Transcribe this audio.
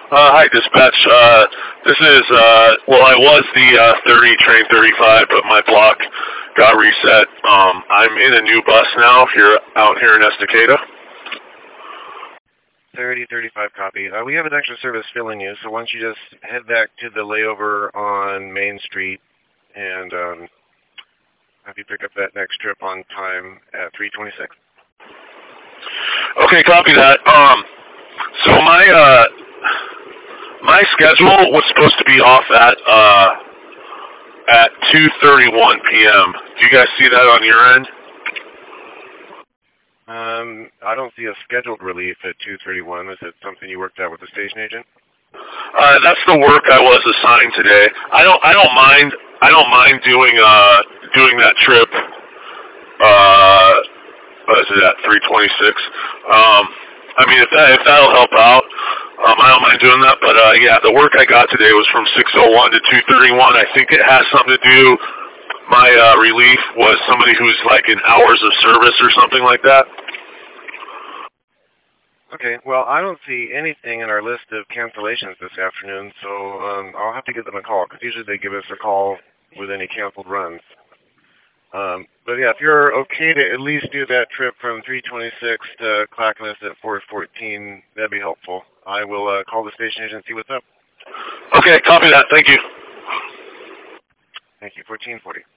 Hi, dispatch. This is, I was the 30, train 35, but my block got reset. I'm in a new bus now here out here in Estacada. 3035 copy. We have an extra service filling you, so why don't you just head back to the layover on Main Street and have you pick up that next trip on time at 3:26. Okay, copy that. So my schedule was supposed to be off at 2:31 p.m. Do you guys see that on your end? I don't see a scheduled relief at 2:31. Is it something you worked out with the station agent? That's the work I was assigned today. I don't mind doing that trip. What is it at 3:26? I mean, if that'll help out, I don't mind doing that. But yeah, the work I got today was from 6:01 to 2:31. I think it has something to do. My relief was somebody who's like in hours of service or something like that. Okay, well, I don't see anything in our list of cancellations this afternoon, so I'll have to give them a call, because usually they give us a call with any canceled runs. But yeah, if you're okay to at least do that trip from 3:26 to Clackamas at 4:14, that'd be helpful. I will call the station agent and see what's up. Okay, copy that. Thank you. Thank you. 1440.